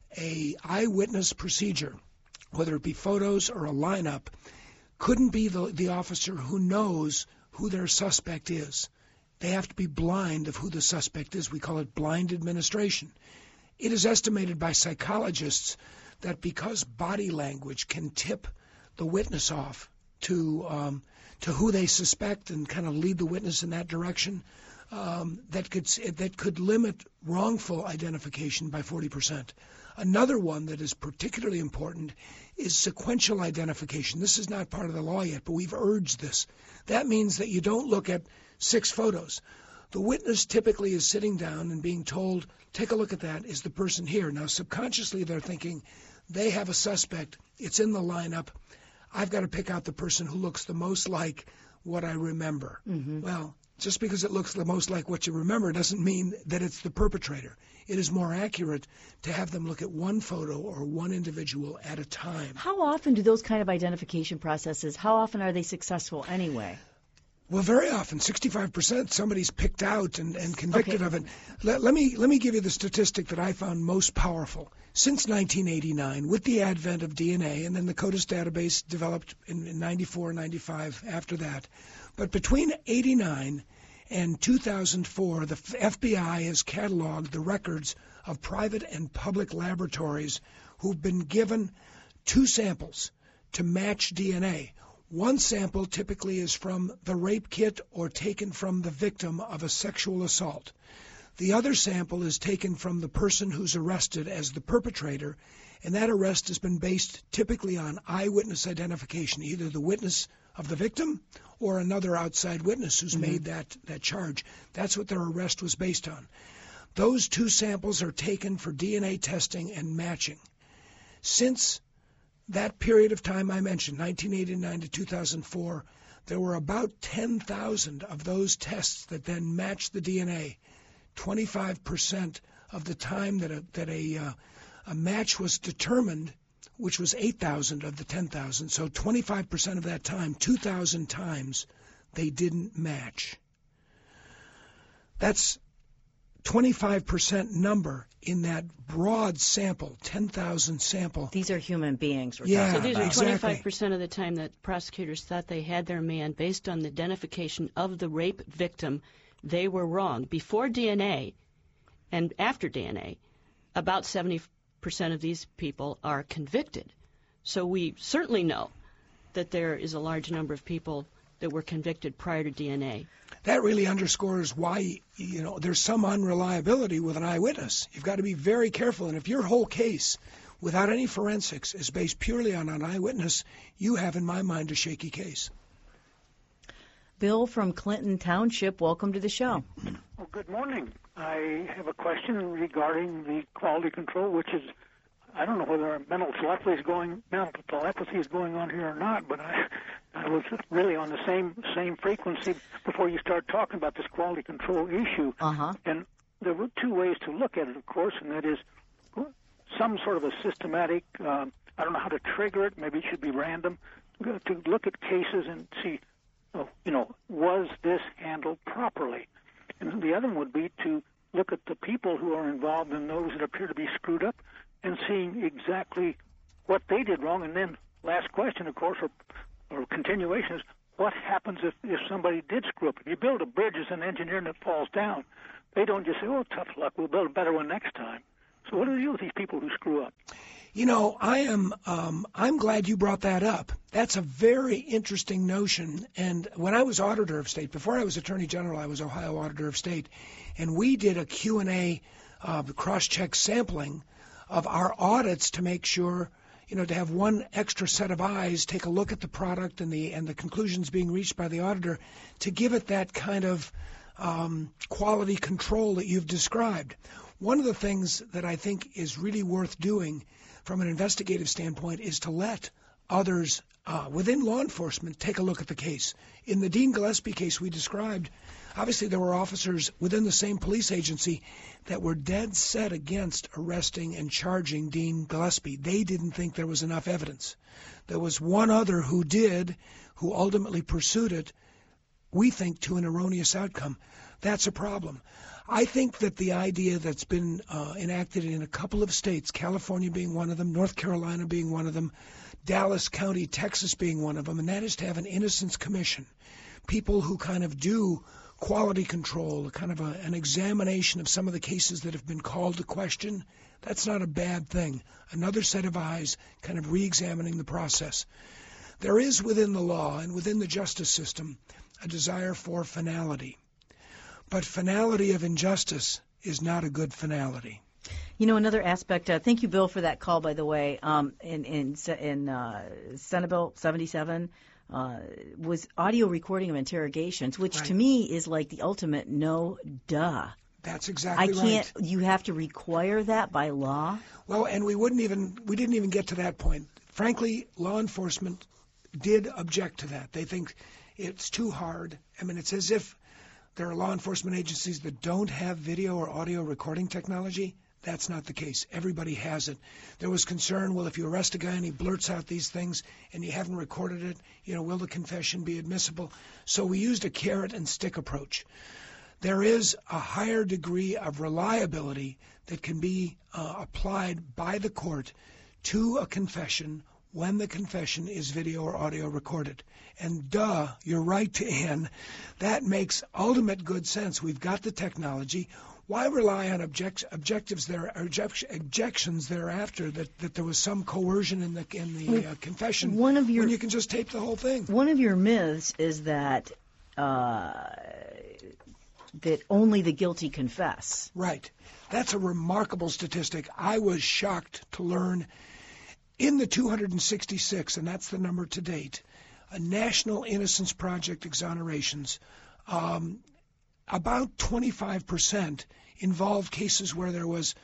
a eyewitness procedure, whether it be photos or a lineup, couldn't be the, the officer who knows who their suspect is. They have to be blind of who the suspect is. We call it blind administration. It is estimated by psychologists that because body language can tip the witness off to um, to who they suspect and kind of lead the witness in that direction, um, that could that could limit wrongful identification by forty percent. Another one that is particularly important is sequential identification. This is not part of the law yet, but we've urged this. That means that you don't look at six photos. The witness typically is sitting down and being told, take a look at that. Is the person here? Now, subconsciously, they're thinking, they have a suspect. It's in the lineup. I've got to pick out the person who looks the most like what I remember. Mm-hmm. Well, just because it looks the most like what you remember doesn't mean that it's the perpetrator. It is more accurate to have them look at one photo or one individual at a time. How often do those kind of identification processes, how often are they successful anyway? Well, very often, sixty-five percent, somebody's picked out and, and convicted Okay. of it. Let, let me let me give you the statistic that I found most powerful. Since nineteen eighty-nine, with the advent of D N A, and then the CODIS database developed in, in ninety-four, ninety-five after that, but between eighty-nine and two thousand four, the F B I has cataloged the records of private and public laboratories who've been given two samples to match D N A. One sample typically is from the rape kit or taken from the victim of a sexual assault. The other sample is taken from the person who's arrested as the perpetrator, and that arrest has been based typically on eyewitness identification, either the witness of the victim or another outside witness who's Mm-hmm. made that, that charge. That's what their arrest was based on. Those two samples are taken for D N A testing and matching. Since that period of time I mentioned, nineteen eighty-nine to two thousand four, there were about ten thousand of those tests that then matched the D N A. twenty-five percent of the time that a, that a, uh, a match was determined, which was eight thousand of the ten thousand, so twenty-five percent of that time, two thousand times, they didn't match. That's twenty-five percent number in that broad sample, ten thousand sample. These are human beings we're Yeah, talking So these about. are exactly. twenty-five percent of the time that prosecutors thought they had their man based on the identification of the rape victim. They were wrong. Before D N A and after D N A, about seventy percent of these people are convicted. So we certainly know that there is a large number of people that were convicted prior to D N A. That really underscores why, you know, there's some unreliability with an eyewitness. You've got to be very careful. And if your whole case, without any forensics, is based purely on an eyewitness, you have, in my mind, a shaky case. Bill from Clinton Township, welcome to the show. Well, good morning. I have a question regarding the quality control, which is, I don't know whether mental telepathy is going mental telepathy is going on here or not, but I, I was really on the same same frequency before you start talking about this quality control issue. Uh-huh. And there were two ways to look at it, of course, and that is some sort of a systematic. Um, I don't know how to trigger it. Maybe it should be random. To look at cases and see, oh, you know, was this handled properly? And the other one would be to look at the people who are involved in those that appear to be screwed up and seeing exactly what they did wrong. And then last question, of course, or, or continuation is, what happens if, if somebody did screw up? If you build a bridge as an engineer and it falls down, they don't just say, oh, tough luck, we'll build a better one next time. So what do you do with these people who screw up? You know, I am um, I'm glad you brought that up. That's a very interesting notion. And when I was Auditor of State, before I was Attorney General, I was Ohio Auditor of State, and we did a Q and A uh, cross-check sampling of our audits to make sure, you know, to have one extra set of eyes take a look at the product and the and the conclusions being reached by the auditor to give it that kind of um, quality control that you've described. One of the things that I think is really worth doing from an investigative standpoint is to let others uh, within law enforcement take a look at the case. In the Dean Gillespie case we described, obviously there were officers within the same police agency that were dead set against arresting and charging Dean Gillespie. They didn't think there was enough evidence. There was one other who did, who ultimately pursued it, we think, to an erroneous outcome. That's a problem. I think that the idea that's been uh, enacted in a couple of states, California being one of them, North Carolina being one of them, Dallas County, Texas being one of them, and that is to have an innocence commission, people who kind of do quality control, kind of a, an examination of some of the cases that have been called to question. That's not a bad thing. Another set of eyes kind of re-examining the process. There is within the law and within the justice system a desire for finality. But finality of injustice is not a good finality. You know, another aspect, uh, thank you, Bill, for that call, by the way, um, in, in, in uh, Senate Bill seventy-seven uh, was audio recording of interrogations, which Right. to me is like the ultimate no-duh That's exactly I can't. right. You have to require that by law. Well, and we wouldn't even we didn't even get to that point. Frankly, law enforcement did object to that. They think it's too hard. I mean, it's as if there are law enforcement agencies that don't have video or audio recording technology. That's not the case. Everybody has it. There was concern, well, if you arrest a guy and he blurts out these things and you haven't recorded it, you know, will the confession be admissible? So we used a carrot and stick approach. There is a higher degree of reliability that can be uh, applied by the court to a confession when the confession is video or audio recorded. And duh, you're right, Ann, that makes ultimate good sense. We've got the technology. Why rely on object, objectives there, object, objections thereafter that, that there was some coercion in the in the uh, confession one of your, when you can just tape the whole thing? One of your myths is that uh, that only the guilty confess. Right. That's a remarkable statistic. I was shocked to learn in the two hundred sixty-six, and that's the number to date, a National Innocence Project exonerations, um, about twenty-five percent involved cases where there was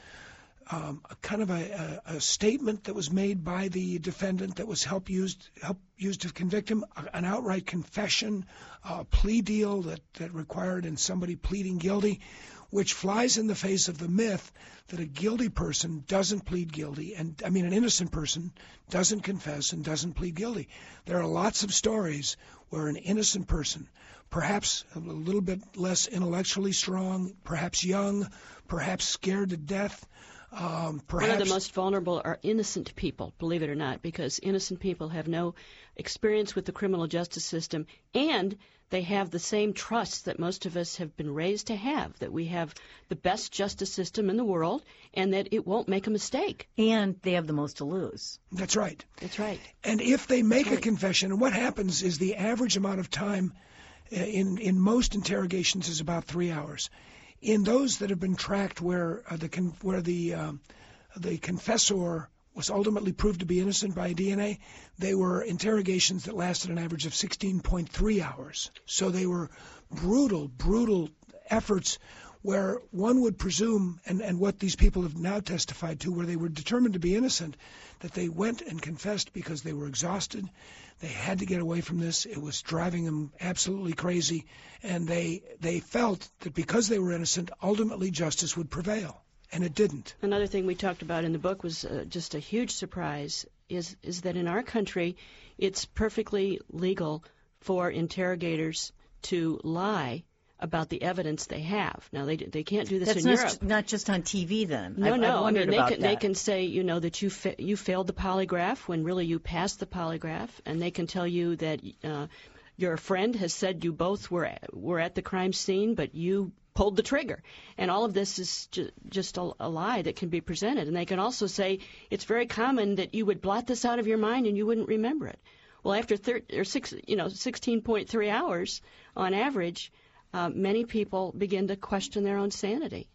um, a kind of a, a, a statement that was made by the defendant that was help used help used to convict him, an outright confession, a plea deal that, that required in somebody pleading guilty, which flies in the face of the myth that a guilty person doesn't plead guilty, and I mean an innocent person doesn't confess and doesn't plead guilty. There are lots of stories where an innocent person, perhaps a little bit less intellectually strong, perhaps young, perhaps scared to death, um, perhaps... One of the most vulnerable are innocent people, believe it or not, because innocent people have no experience with the criminal justice system, and they have the same trust that most of us have been raised to have, that we have the best justice system in the world and that it won't make a mistake. And they have the most to lose. That's right. That's right. And if they make That's right. a confession, and what happens is the average amount of time in, in most interrogations is about three hours. In those that have been tracked where uh, the con- where the um, the confessor was ultimately proved to be innocent by D N A, they were interrogations that lasted an average of sixteen point three hours. So they were brutal, brutal efforts where one would presume, and, and what these people have now testified to, where they were determined to be innocent, that they went and confessed because they were exhausted. They had to get away from this. It was driving them absolutely crazy. And they they felt that because they were innocent, ultimately justice would prevail. And it didn't. Another thing we talked about in the book was uh, just a huge surprise, is, is that in our country, it's perfectly legal for interrogators to lie about the evidence they have. Now, they they can't do this That's in not Europe. That's not just on T V, then. No, I've, no. I've I mean, they about can, that. they can say, you know, that you fa- you failed the polygraph when really you passed the polygraph, and they can tell you that uh, your friend has said you both were were at the crime scene, but you pulled the trigger. And all of this is ju- just a, a lie that can be presented. And they can also say it's very common that you would blot this out of your mind and you wouldn't remember it. Well, after thir- or six, you know, sixteen point three hours on average, uh, many people begin to question their own sanity.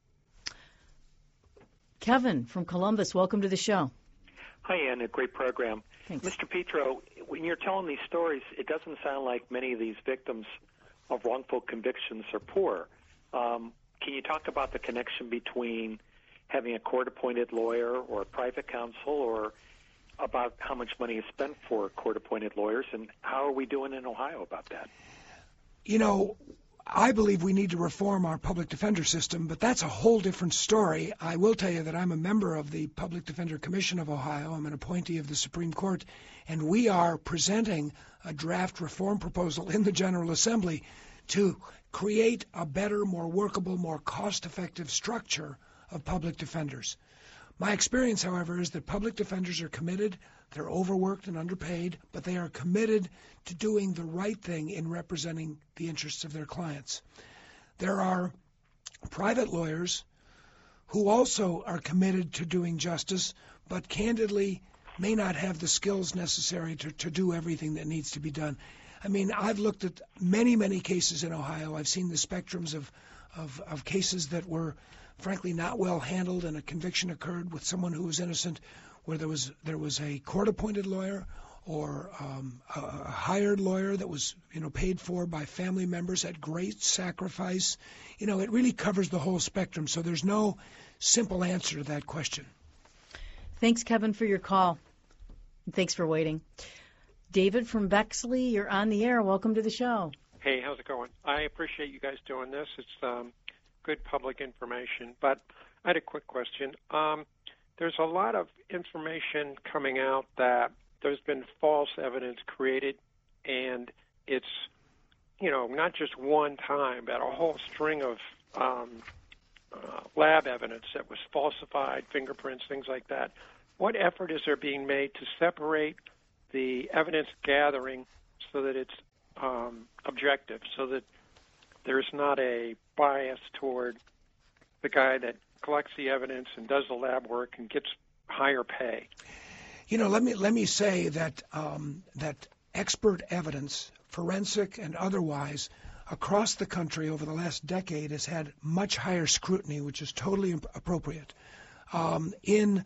Kevin from Columbus, welcome to the show. Hi, Ann. A great program. Thanks. Mister Petro, when you're telling these stories, it doesn't sound like many of these victims of wrongful convictions are poor. Um, can you talk about the connection between having a court-appointed lawyer or a private counsel, or about how much money is spent for court-appointed lawyers, and how are we doing in Ohio about that? You know, I believe we need to reform our public defender system, but that's a whole different story. I will tell you that I'm a member of the Public Defender Commission of Ohio. I'm an appointee of the Supreme Court, and we are presenting a draft reform proposal in the General Assembly to create a better, more workable, more cost-effective structure of public defenders. My experience, however, is that public defenders are committed, they're overworked and underpaid, but they are committed to doing the right thing in representing the interests of their clients. There are private lawyers who also are committed to doing justice, but candidly may not have the skills necessary to, to do everything that needs to be done. I mean, I've looked at many, many cases in Ohio. I've seen the spectrums of, of, of cases that were, frankly, not well handled, and a conviction occurred with someone who was innocent, where there was there was a court-appointed lawyer, or um, a, a hired lawyer that was, you know, paid for by family members at great sacrifice. You know, it really covers the whole spectrum. So there's no simple answer to that question. Thanks, Kevin, for your call. Thanks for waiting. David from Bexley, you're on the air. Welcome to the show. Hey, how's it going? I appreciate you guys doing this. It's um, good public information. But I had a quick question. Um, there's a lot of information coming out that there's been false evidence created, and it's, you know, not just one time, but a whole string of um, uh, lab evidence that was falsified, fingerprints, things like that. What effort is there being made to separate the evidence gathering so that it's um, objective, so that there's not a bias toward the guy that collects the evidence and does the lab work and gets higher pay? You know, let me let me say that um, that expert evidence, forensic and otherwise, across the country over the last decade has had much higher scrutiny, which is totally imp- appropriate. Um, in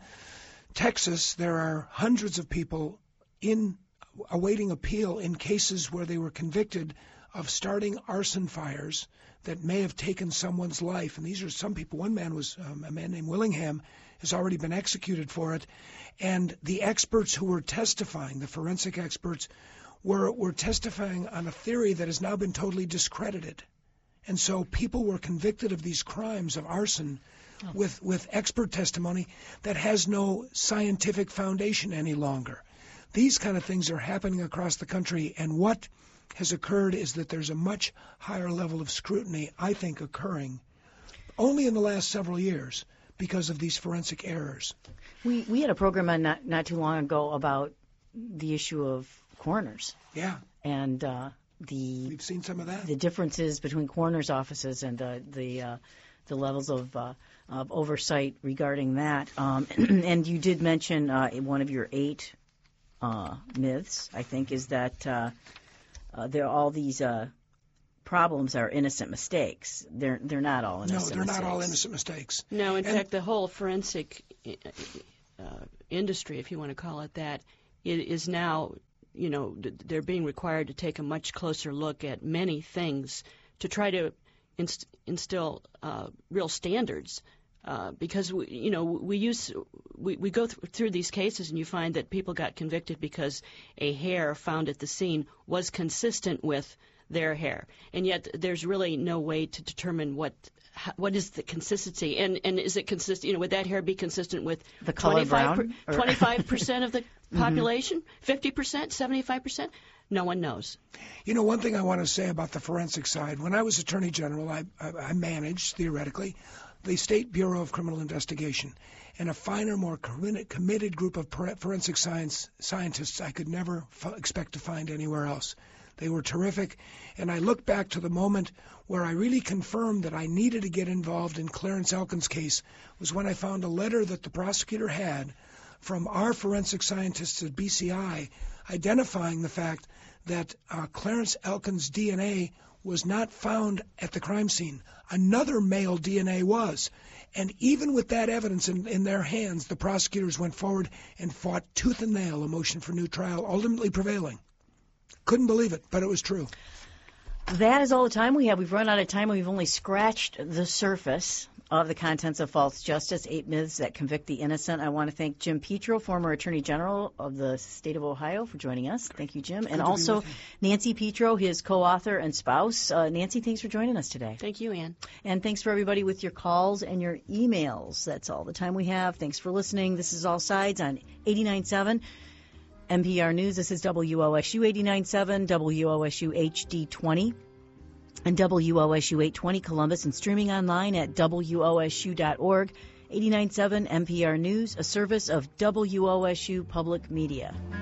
Texas, there are hundreds of people in awaiting appeal in cases where they were convicted of starting arson fires that may have taken someone's life. And these are some people. One man was um, a man named Willingham, has already been executed for it. And the experts who were testifying, the forensic experts, were, were testifying on a theory that has now been totally discredited. And so people were convicted of these crimes of arson oh. with, with expert testimony that has no scientific foundation any longer. These kind of things are happening across the country, and what has occurred is that there's a much higher level of scrutiny, I think, occurring only in the last several years because of these forensic errors. We we had a program on not, not too long ago about the issue of coroners. Yeah. And uh, the we've seen some of that. The differences between coroners' offices and the the uh, the levels of uh, of oversight regarding that. Um, and you did mention uh, one of your eight uh, myths, I think, is that uh, uh, there are all these uh, problems are innocent mistakes. They're they're not all innocent mistakes. No, they're mistakes. not all innocent mistakes. No, in and fact, the whole forensic uh, industry, if you want to call it that, it is now, you know, they're being required to take a much closer look at many things to try to inst- instill uh, real standards. Uh, because we, you know, we use we, we go th- through these cases, and you find that people got convicted because a hair found at the scene was consistent with their hair, and yet there's really no way to determine what what is the consistency, and and is it consistent? You know, would that hair be consistent with the color brown, twenty-five percent of the population, fifty percent, seventy-five percent? No one knows. You know, one thing I want to say about the forensic side: when I was Attorney General, I I, I managed theoretically the State Bureau of Criminal Investigation, and a finer, more committed group of forensic science scientists I could never f- expect to find anywhere else. They were terrific, and I look back to the moment where I really confirmed that I needed to get involved in Clarence Elkin's case was when I found a letter that the prosecutor had from our forensic scientists at B C I identifying the fact that uh, Clarence Elkin's D N A was not found at the crime scene. Another male D N A was. And even with that evidence in, in their hands, the prosecutors went forward and fought tooth and nail a motion for new trial, ultimately prevailing. Couldn't believe it, but it was true. That is all the time we have. We've run out of time, and we've only scratched the surface of the contents of False Justice, Eight Myths That Convict the Innocent. I want to thank Jim Petro, former Attorney General of the state of Ohio, for joining us. Thank you, Jim. Good and also Nancy Petro, his co-author and spouse. Uh, Nancy, thanks for joining us today. Thank you, Ann. And thanks for everybody with your calls and your emails. That's all the time we have. Thanks for listening. This is All Sides on eighty-nine point seven N P R News. This is W O S U eighty-nine point seven, W O S U H D twenty. And W O S U eight twenty Columbus, and streaming online at W O S U dot org. eighty-nine point seven N P R News, a service of W O S U Public Media.